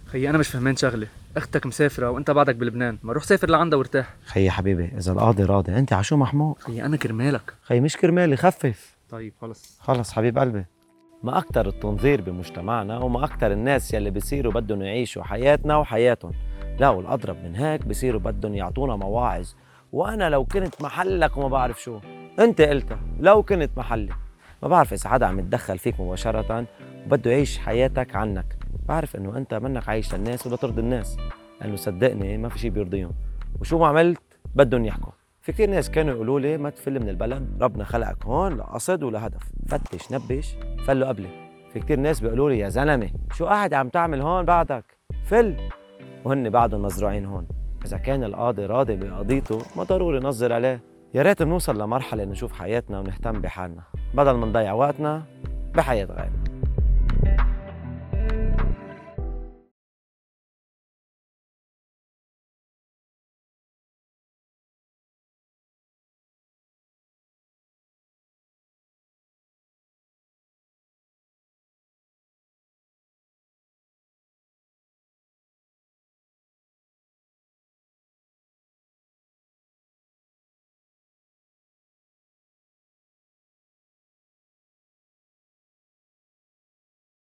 خيي انا مش فهمان شغله، اختك مسافره وانت بعدك بلبنان، ما روح سافر لعندها وارتاح. خيي حبيبي اذا القاضي راضي انت عشو محمود؟ خيي انا كرمالك. خيي مش كرمالي، خفف. طيب خلص. خلص حبيب قلبي. ما أكتر التنظير بمجتمعنا وما أكتر الناس يلي بيصيروا بدهم يعيشوا حياتنا وحياتهم. لا والأضرب من هيك بيصيروا بدهم يعطونا مواعظ. وأنا لو كنت محلك وما بعرف شو. أنت قلتها لو كنت محلي. ما بعرف إذا حدا عم يتدخل فيك مباشرة وبده يعيش حياتك عنك. بعرف إنه أنت منك عايش للناس ولا ترضي الناس، لأنه صدقني ما في شي بيرضيهم، وشو ما عملت بدهم يحكوا. في كثير ناس كانوا يقولوا لي ما تفل من البلد، ربنا خلقك هون لقصد ولهدف، فتش نبش فلوا قبلي. في كثير ناس بيقولوا لي يا زلمه شو قاعد عم تعمل هون بعدك، فل. وهن بعدهم مزروعين هون. اذا كان القاضي راضي بقضيته ما ضروري نظر عليه. يا ريت بنوصل لمرحله نشوف حياتنا ونهتم بحالنا بدل ما نضيع وقتنا بحياه غيرنا.